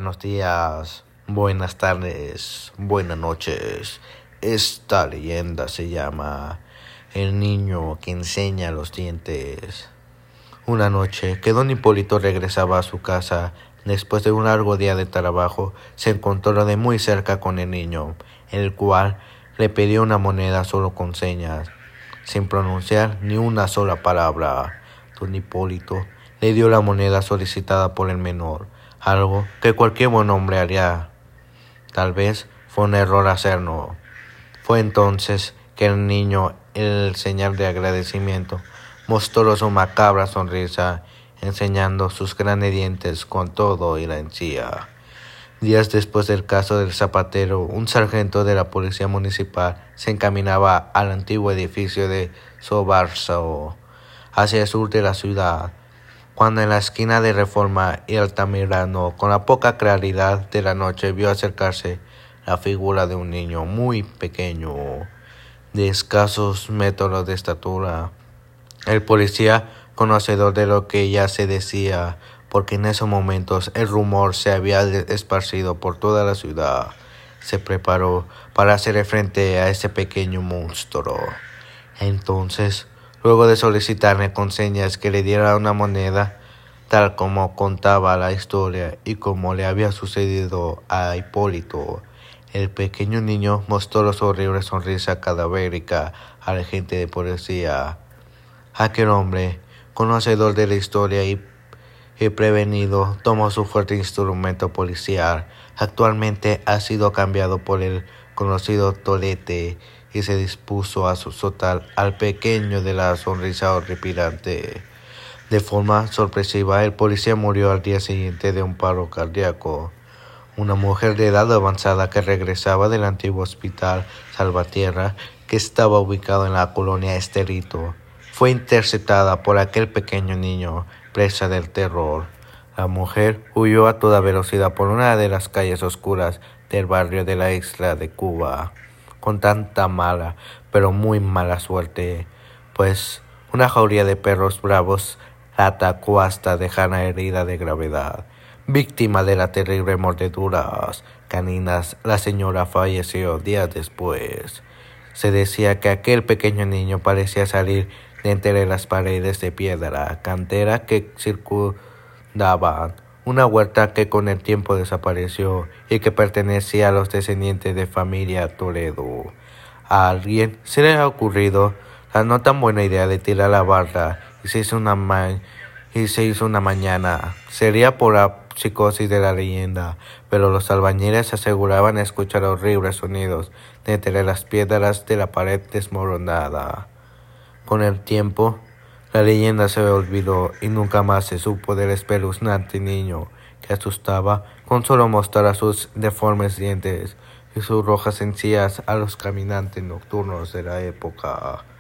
Buenos días, buenas tardes, buenas noches. Esta leyenda se llama El niño que enseña los dientes. Una noche que don Hipólito regresaba a su casa después de un largo día de trabajo, se encontró de muy cerca con el niño, el cual le pidió una moneda solo con señas, sin pronunciar ni una sola palabra. Don Hipólito le dio la moneda solicitada por el menor, algo que cualquier buen hombre haría. Tal vez fue un error hacerlo. Fue entonces que el niño, en señal de agradecimiento, mostró su macabra sonrisa, enseñando sus grandes dientes con todo y la encía. Días después del caso del zapatero, un sargento de la policía municipal se encaminaba al antiguo edificio de Sobarzo, hacia el sur de la ciudad, cuando en la esquina de Reforma y Altamirano, con la poca claridad de la noche, vio acercarse la figura de un niño muy pequeño, de escasos metros de estatura. El policía, conocedor de lo que ya se decía, porque en esos momentos el rumor se había esparcido por toda la ciudad, se preparó para hacer frente a ese pequeño monstruo. Entonces, luego de solicitarle con señas que le diera una moneda, tal como contaba la historia y como le había sucedido a Hipólito, el pequeño niño mostró su horrible sonrisa cadavérica al agente de policía. Aquel hombre, conocedor de la historia y prevenido, tomó su fuerte instrumento policial. Actualmente ha sido cambiado por el conocido tolete y se dispuso a azotar al pequeño de la sonrisa horripilante. De forma sorpresiva, el policía murió al día siguiente de un paro cardíaco. Una mujer de edad avanzada que regresaba del antiguo hospital Salvatierra, que estaba ubicado en la colonia Esterito, fue interceptada por aquel pequeño niño, presa del terror. La mujer huyó a toda velocidad por una de las calles oscuras del barrio de la isla de Cuba, con tanta mala, pero muy mala suerte, pues una jauría de perros bravos la atacó hasta dejarla herida de gravedad. Víctima de las terribles mordeduras caninas, la señora falleció días después. Se decía que aquel pequeño niño parecía salir de entre las paredes de piedra cantera que circundaban una huerta que con el tiempo desapareció y que pertenecía a los descendientes de familia Toledo. A alguien se le ha ocurrido la no tan buena idea de tirar la barra y se hizo una mañana. Sería por la psicosis de la leyenda, pero los albañiles aseguraban escuchar horribles sonidos de entre las piedras de la pared desmoronada. Con el tiempo, la leyenda se olvidó y nunca más se supo del espeluznante niño que asustaba con solo mostrar sus deformes dientes y sus rojas encías a los caminantes nocturnos de la época.